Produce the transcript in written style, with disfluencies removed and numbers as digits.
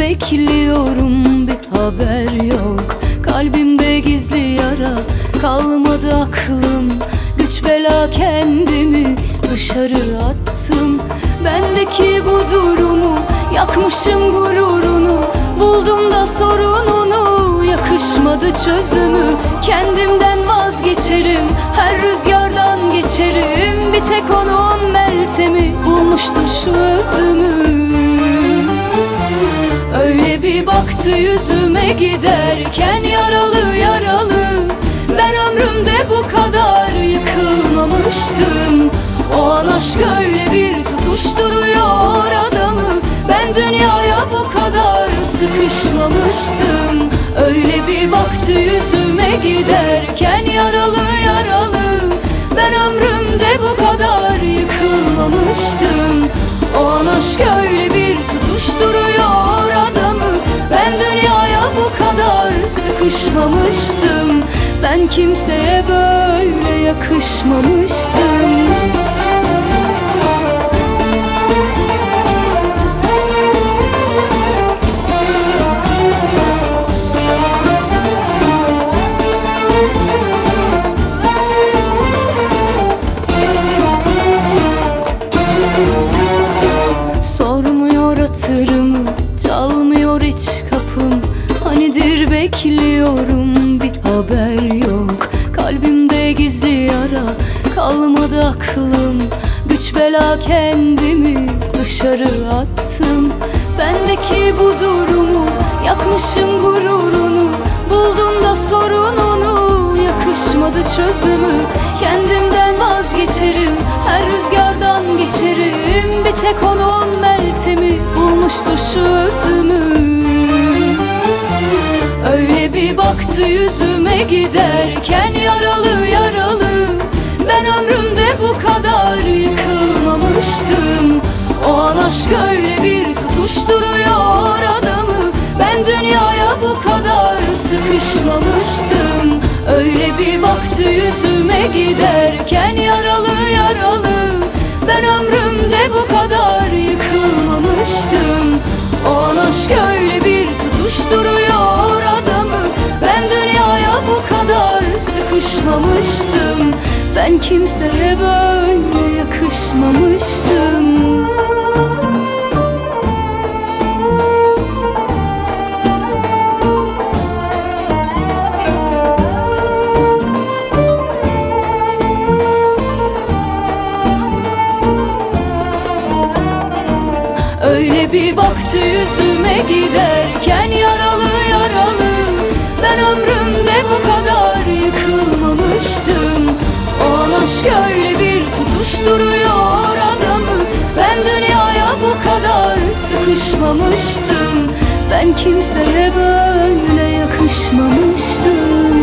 bekliyorum, bir haber yok. Kalbimde gizli yara, kalmadı aklım. Güç bela kendimi dışarı attım. Bendeki bu durumu, yakmışım gururunu. Buldum da sorununu, yakışmadı çözümü. Kendimden vazgeçerim, her rüzgardan geçerim. Bir tek onun Meltem'i bulmuştu şu özümü. Öyle bir baktı yüzüme giderken, yaralı yaralı. Ben ömrümde bu kadar yıkılmamıştım. O an aşk öyle bir tutuşturuyor adamı. Ben dünyaya bu kadar sıkışmamıştım. Öyle bir baktı yüzüme giderken, yaralı yaralı. Ben ömrümde bu kadar yıkılmamıştım. O an aşk öyle bir tutuşturuyor adamı. Ben dünyaya bu kadar sıkışmamıştım. Ben kimseye böyle yakışmamıştım. Sormuyor hatırımı, çalmıyor hiç kapım. Hanidir bekliyorum, bir haber yok. Kalbimde gizli yara, kalmadı aklım. Güç bela kendimi dışarı attım. Bendeki bu durumu, yakmışım gururunu. Buldum da sorununu, yakışmadı çözümü. Kendimden vazgeçerim, her rüzgardan geçerim. Bir tek onun Meltem'i bulmuştu şu özümü. Öyle bir baktı yüzüme giderken, yaralı yaralı. Ben ömrümde bu kadar yıkılmamıştım. O an aşk öyle bir tutuşturuyor adamı. Ben dünyaya bu kadar sıkışmamıştım. Öyle bir baktı yüzüme giderken, yaralı yaralı. Ben ömrümde bu kadar yıkılmamıştım. O an aşk öyle bir tutuşturuyor adamı. Ben dünyaya bu kadar sıkışmamıştım. Ben kimseye böyle yakışmamıştım. Öyle bir baktı yüzüme giderken, yaralı yaralı. Ben ömrümde bu kadar yıkılmamıştım. O an aşk öyle bir tutuşturuyor adamı. Ben dünyaya bu kadar sıkışmamıştım. Ben kimseye böyle yakışmamıştım.